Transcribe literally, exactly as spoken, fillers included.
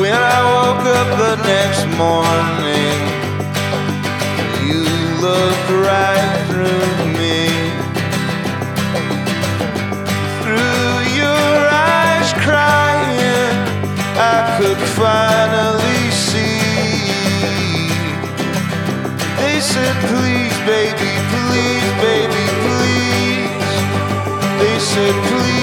When I woke up the next morning, you looked right through me. Through your eyes crying, I could finally see. They said, please, baby, please, baby, please. They said, please.